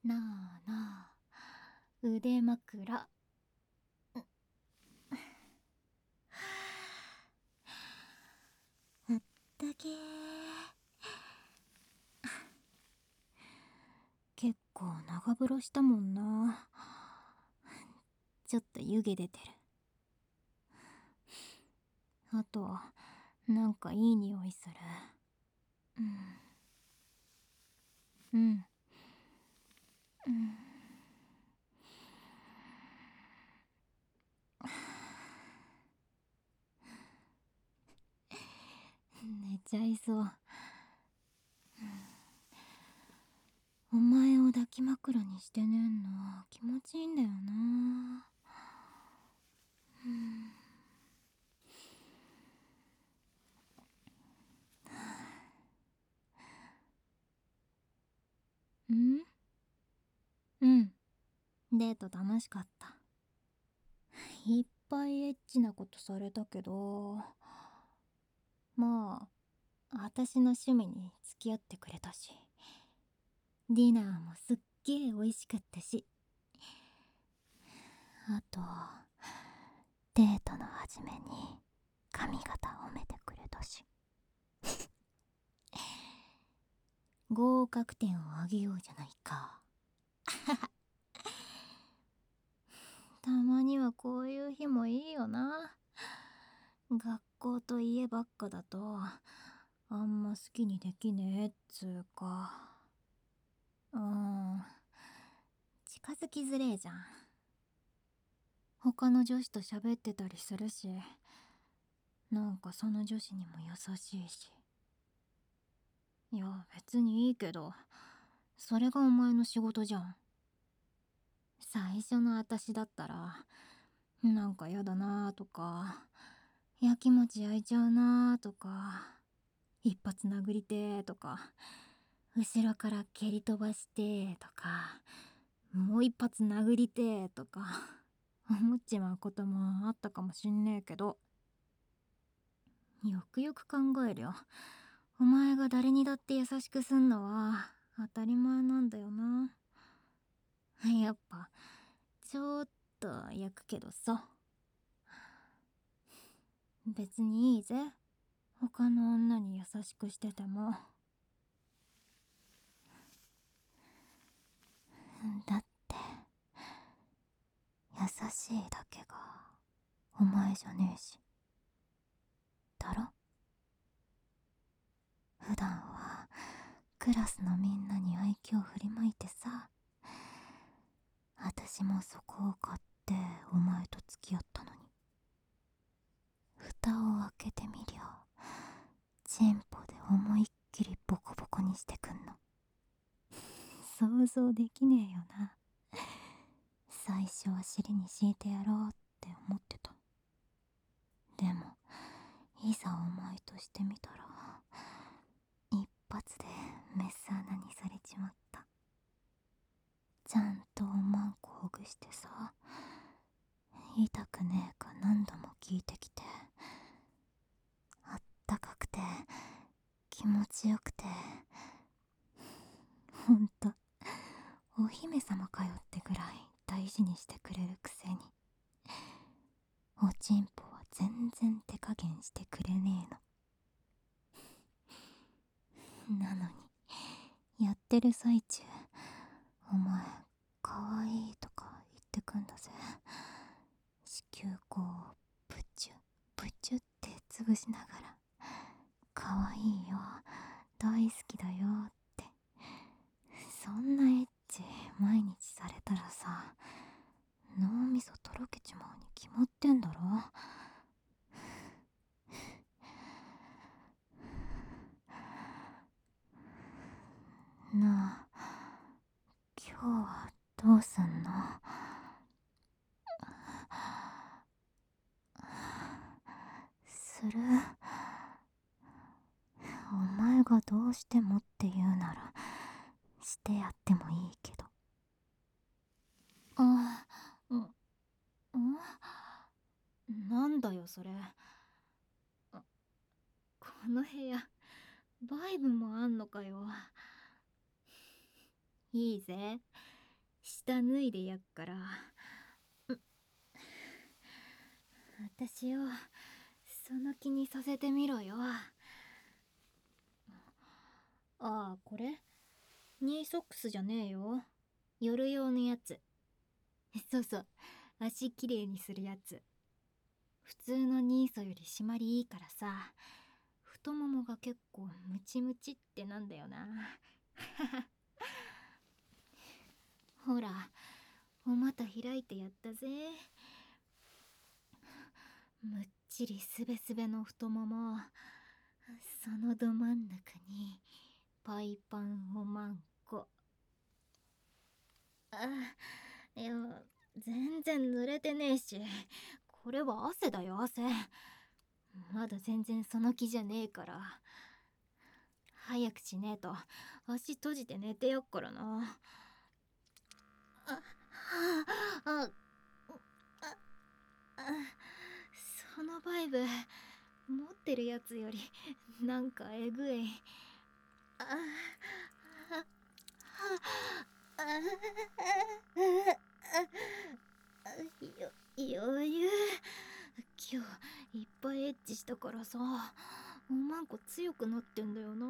なあなあ、腕枕。あったけー。結構長風呂したもんな。ちょっと湯気出てる。あとなんかいい匂いする。うんうんうん。寝ちゃいそう。お前を抱き枕にして寝んの気持ちいいんだよな。うんうん。デート楽しかった。いっぱいエッチなことされたけど、まあ私の趣味に付き合ってくれたし、ディナーもすっげえ美味しかったし、あとデートの初めに髪型褒めてくれたし。合格点をあげようじゃないか。たまにはこういう日もいいよな。学校と家ばっかだとあんま好きにできねえっつうか。近づきづれえじゃん。他の女子と喋ってたりするし、なんかその女子にも優しいし。いや別にいいけど、それがお前の仕事じゃん。最初の私だったらなんかやだなーとか、やきもち焼いちゃうなーとか、一発殴りてーとか、後ろから蹴り飛ばしてーとか、もう一発殴りてーとか思っちまうこともあったかもしんねえけど、よくよく考えるよ、お前が誰にだって優しくすんのは当たり前なんだよな。やっぱちょっと焼くけどさ。別にいいぜ、他の女に優しくしてても。だって優しいだけがお前じゃねえし、だろ。普段はクラスのみんなに愛嬌振りまいてさ、私もそこを買ってお前と付き合ったのに、蓋を開けてみりゃチンポで思いっきりボコボコにしてくんの。想像できねえよな。最初は尻に敷いてやろうって思ってた。でもいざお前としてみたら一発でメス穴にされちまった。ちゃんとおまんこほぐしてさ、痛くねえか何度も聞いてきて、あったかくて気持ちよくて、ほんとお姫様かよってぐらい大事にしてくれるくせに、おちんぽは全然手加減してくれねえの。なのにやってる最中、お前かわいいとか言ってくんだぜ。子宮口をプチュプチュって潰しながら、かわいいよ、大好きだよって。そんなエッチ毎日されたらさ、脳みそとろけちまうに決まってんだろ。なあ、今日はどうすんの？する？お前がどうしてもって言うならしてやってもいいけど。あ、うん、なんだよそれ。この部屋バイブもあんのかよ。いいぜ、 下脱いでやっから。私をその気にさせてみろよ。ああ、これニーソックスじゃねえよ。夜用のやつ。そうそう、足きれいにするやつ。普通のニーソより締まりいいからさ、太ももが結構ムチムチってなんだよな。ほら、お股開いてやったぜ。むっちりすべすべの太もも、そのど真ん中にパイパンおまんこ。いや、全然濡れてねえし、これは汗だよ、汗。まだ全然その気じゃねえから。早くしねえと足閉じて寝てやっからな。そのバイブ持ってるやつよりなんかえぐい。余裕。今日いっぱいエッチしたからさ、おまんこ強くなってんだよな。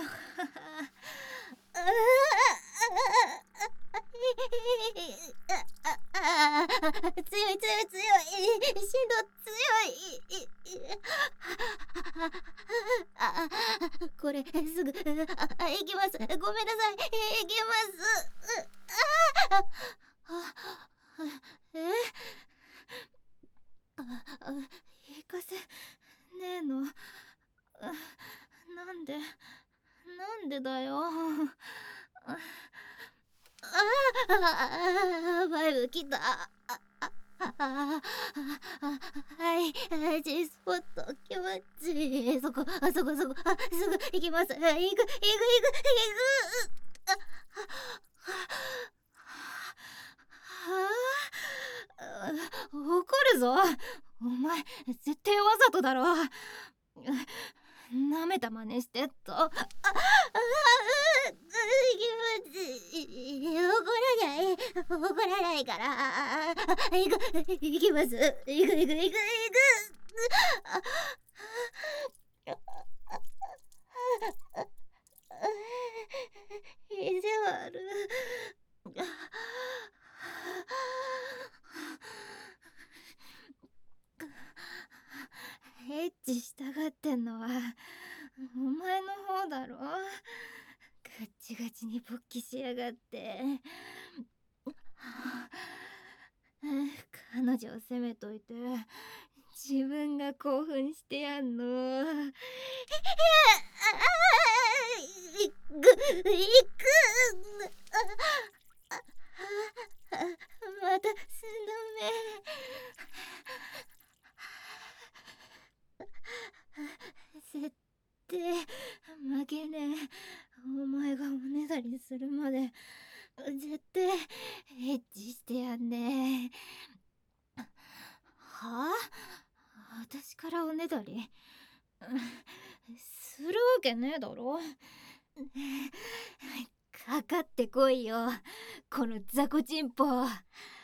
強い強い強い、しんど強い。これすぐ行きます。ごめんなさい、行きます。え、行かせねえの。なんでだよ。バイブ来た。はい、G スポット気持ちいい。そこ、すぐ行きます。行く。怒るぞ。お前、絶対わざとだろ。舐めた真似してっと。気持ちいい。怒らないから。行きます。行く。意地悪。エッチしたがってんのはお前の方だろ。ガッチガチに勃起しやがって。彼女を責めといて自分が興奮してやんの。またすのめ。絶対負けねえ。お前がおねだりするまで絶対エッチしてやんねえ。はあ？私からおねだりするわけねえだろ。かかってこいよ、この雑魚チンポ。